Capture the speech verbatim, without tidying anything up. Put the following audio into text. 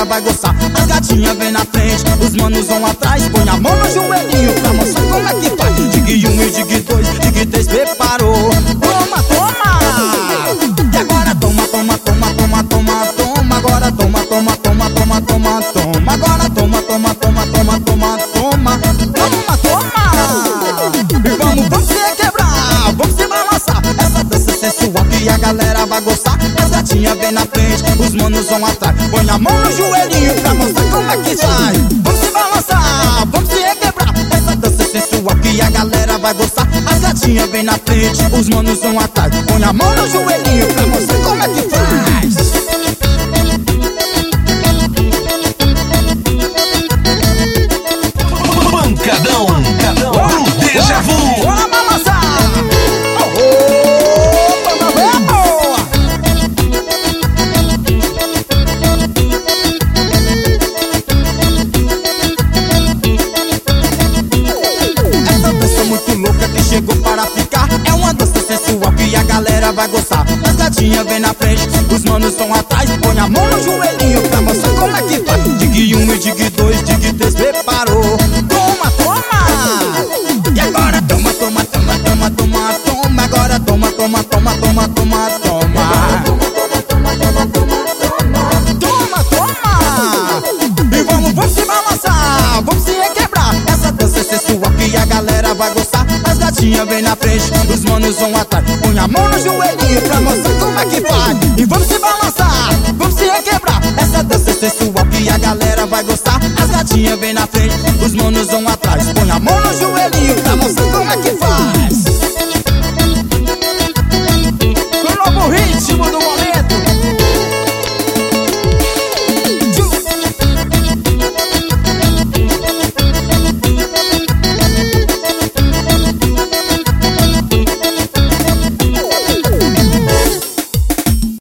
vai gostar. As gatinhas vem na frente, os manos vão atrás. Põe a mão no joelhinho pra mostrar como é que faz. Digue um e digue dois, digue três, preparou. Toma, toma! E agora toma, toma, toma, toma, toma, toma. Agora toma, toma, toma, toma, toma, toma. Agora toma, toma, toma, toma, toma, toma. Toma, toma! E vamos, vamos se quebrar, vamos se balançar. Essa dança sensual que a galera vai gostar. As gatinhas vem na frente, os manos vão atrás. Põe a mão no joelhinho pra mostrar como é que sai. Vamos se balançar, vamos se quebrar. Essa dança sensual que a galera vai gostar. As gatinhas vem na frente, os manos vão atrás. Põe a mão no joelhinho pra mostrar como é que faz. Pancadão, pancadão do Deja Vu. Bora balançar! Oh, oh, boa! Essa dança muito louca que chegou para ficar. É uma dança sensual que a galera vai gostar. As gatinhas vem na frente, os manos estão atrás. Põe a mão no joelhinho pra mostrar como é que faz. Digue um e digue dois, digue três, preparou. Toma, toma! E agora toma, toma, toma, toma, toma, toma. Agora toma, toma, toma, toma, toma, toma. Toma, toma! E vamos, vamos se balançar, vamos se requebrar. Essa dança sensual que a galera vai gostar. As gatinhas vem na frente, os manos vão atrás. Põe a mão no joelhinho pra mostrar como é que faz. E vamos se balançar, vamos se requebrar. Essa dança sensual que a galera vai gostar. As gatinhas vem na frente, os manos vão atrás. Põe a mão no joelhinho pra mostrar como é que faz.